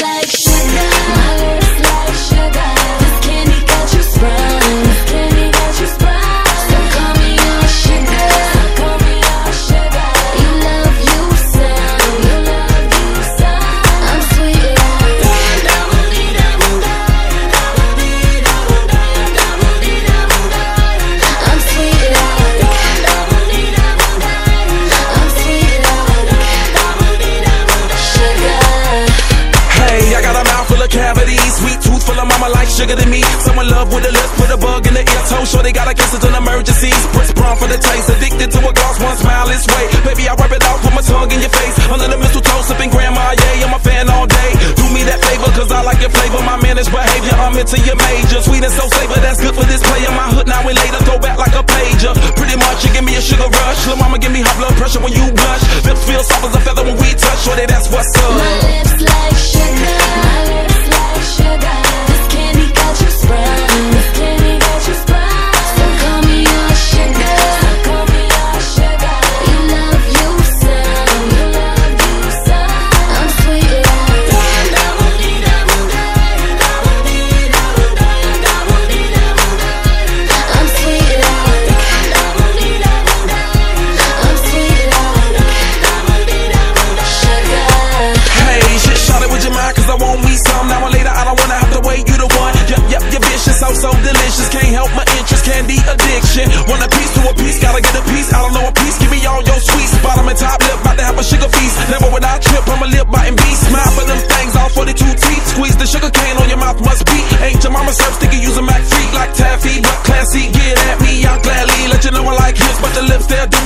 like sugar, my lips like sugar. This candy got you sprung, this candy got you sprung. So call me your sugar, so call me your sugar. You love you some, you love you some. I'm sweet like I'm sweet like Hey, I got a mouth full of cavities, sweet tooth full of mama like sugar to me. Someone love with the lips, put a bug in the ear, toe sure they gotta kiss it in emergencies. Press brown for the taste, addicted to a gloss, one smile this way. Baby, I wipe it off, put my tongue in your face. Under the mistletoe, sipping grandma, yeah, I'm a fan all day. Do me that favor, cause I like your flavor, my managed behavior, I'm into your major. Sweet and so savor, that's good for this player. My hood now and later, throw back like a pager. Pretty much, you give me a sugar rush. Lil' mama give me high blood pressure when you blush. Lips feel soft as a feather when we touch, shorty, that's what's up. my lips like sugar, my lips like sugar. This candy got you sprung, this candy got you sprung. So call me your sugar, so call me your sugar. You love you some, you love you some. I'm sweet like I'm sweet like I'm sweet like sugar. Hey, shit, shot it with your mind, cause I want me some. Now or later, I don't wanna have to wait, you the one. Yep, you're vicious, so delicious. Can't help my interest, candy addiction. Want a piece to a piece, gotta get a piece. I don't know a piece, give me all your sweets. Bottom and top lip, about to have a sugar feast. Never would I trip, I'm a lip biting beast. Smile for them things, all 42 teeth. Squeeze the sugar cane on your mouth, must be. Ain't your mama serve sticky, use a Mac freak like taffy. But classy, get at me, I'll gladly let you know I like hips, but the lips, they'll do